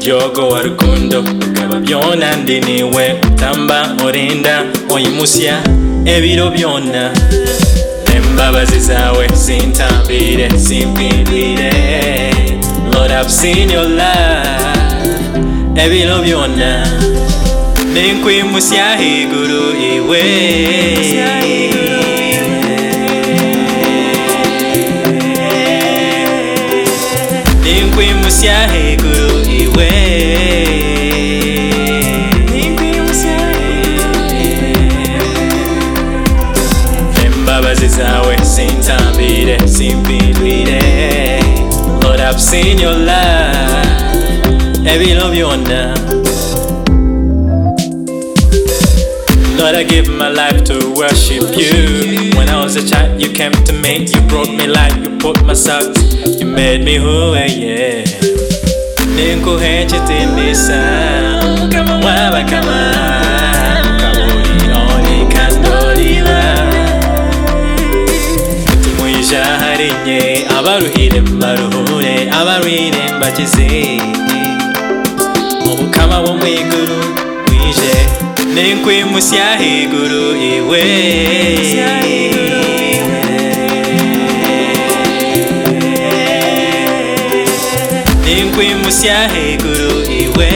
jogo wa rukundo ukaba byona ndi niwe utamba orinda oyimusya ebiro byona embabazi zawe sintambire simpindwire Lord, I've seen your love ebiro byona nenkwimusya iguru iwe nenkwimusya iguru iwe embabazi zawe sintambire simpindwire Lord, I've seen your love ebiro byona Lord, I give my life to worship you. When I was a child, you came to me. You brought me life, you put my socks. You made me who I am. Ninku hechiti nisa Waba kama Kaburi oni kandorila Tumuisha harinye Abaruhire mbaruhure Abaruhire mbachizi Obukama wumwiguru wije nenkwimusya iguru iwe nenkwimusya iguru iwe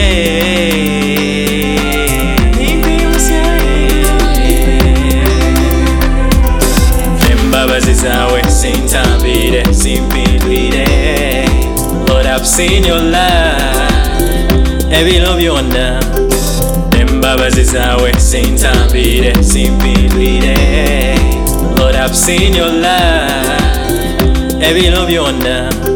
embabazi zawe sintambire simpindwire Lord, I've seen your love ebiro byona embabazi zawe sintambire simpindwire Lord, I've seen your love ebiro byona